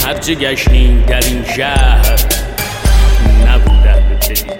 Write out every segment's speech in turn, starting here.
هرچه گشتیم در این شهر نبود اهل دلی.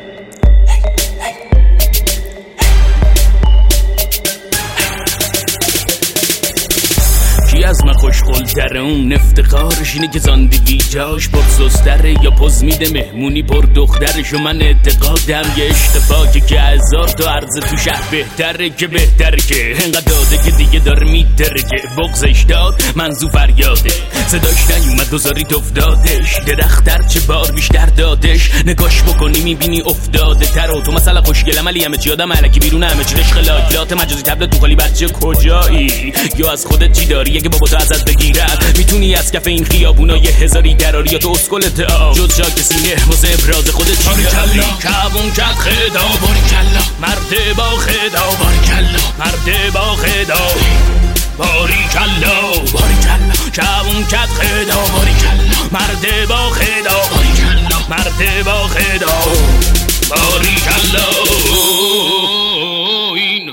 از من خوشقل‌تره اون افتخارش اینه که زندگی جاش پر سستره یا پوز میده مهمونی پر دخترش و من اعتقادم یه اشتباکه که 1000 تا عرض تو شهر بهتره که بهتره که انقدر داده که دیگه داره میتره که بغزش داد منظور فریاده صداش نیومد دوزاری افتادش درختر چه بار بیشتر دادش نگاش بکنی میبینی افتاده تر و تو مثلا خوشگلم علی همه چی آدم علکی بیرون همه چی عشق لاکلات مجازی تبلت تو خالی بچه کجایی یا از خودت چی داری اگه بابا تو ازت بگیرن میتونی از کف این خیابونا یه هزاری دراری یا تو اسکلت جز شاک سینه واسه ابراز خودت چی داری کبون کت خدا باریکلا مرد با خدا باریکلا مرد با خدا باریکلا باریکلا کبون کت خدا باریکلا مرد با خدا باریکلا مرد با خدا باریکلا این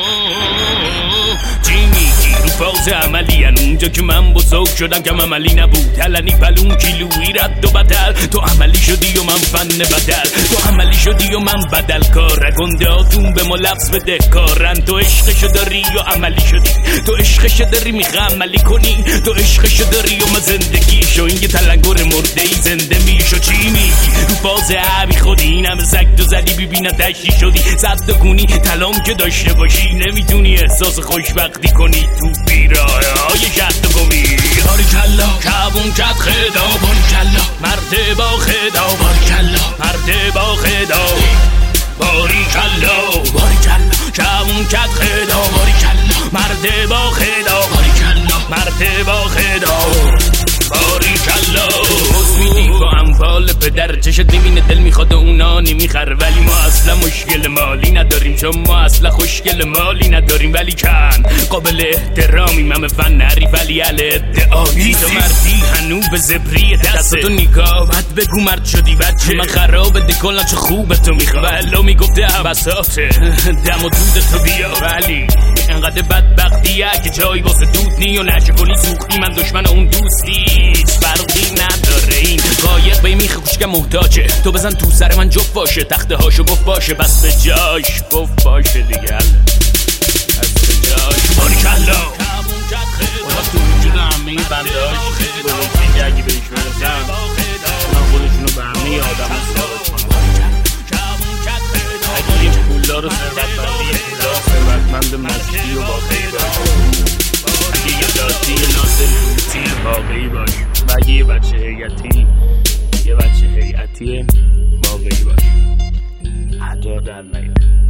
فاز عملی اونجا که من بزرگ شدم کم عملی نبود علنی پلون کیلویی رد و بدل تو عملی شدی و من فن بدل تو عملی شدی و من بدل کار گندهاتون به ما لفظ بده کارن تو عشقشو داری و عملی شدی تو عشقشو داری میخواه عملی کنی تو عشقشو داری و من زندگیشو این یه تلنگر مرده ای زنده میشو چی میگی رو فاز عبی خودی این همه زک تو زدی ببینه دشتی شدی صد کنی تلام که داشته باشی نمیتونی احساس خوشبختی کنی تو بیراه های شهد گمی باریکلا کبون کت خدا باریکلا مرد با خدا باریکلا مرد با خدا باریکلا باریکلا کبون کت خدا باریکلا مرد با خدا باریکلا مرد با خدا باریکلا میدی با اموال پدر چشت میبینه دل میخواد اونا نمیخره ولی ما اصلا مشکل مالی نداریم چون ما اصلا خوشگل مالی نداریم ولی کن قابل احترامیم همه فن نریف ولی علی ادعایی تو مردی هنو به زبری دستتو نگاه بد بگو مرد شدی بچه من خرابه دکلم چه خوبه تو میخواه ولا میگفته عبساته دم و دود تو بیا ولی انقدر بدبختیه که جایی واسه دود نی و نشه کنی سوختی من دشمن اون دوستی فرقی نداره این قایق به میخه کوچکم محتاجه تو بزن تو سر من جفت باشه تخته هاشو گفت باشه بس به جاش گفت باشه دیگه از به جاش باریکلا اونا تو وجود همه بنداش بروفینگ اگه بهش برسن اونا خودشونو به همه آدم ثابت کنن اگه این پولدار و ثروتمندی پولدار ثروتمند مستی و واقعی باشه اگه یه داتی ناصر روتی واقعی باشه و اگه یه بچه هیئتی یه بچه هیئتی واقعی باشه حتی در نیاد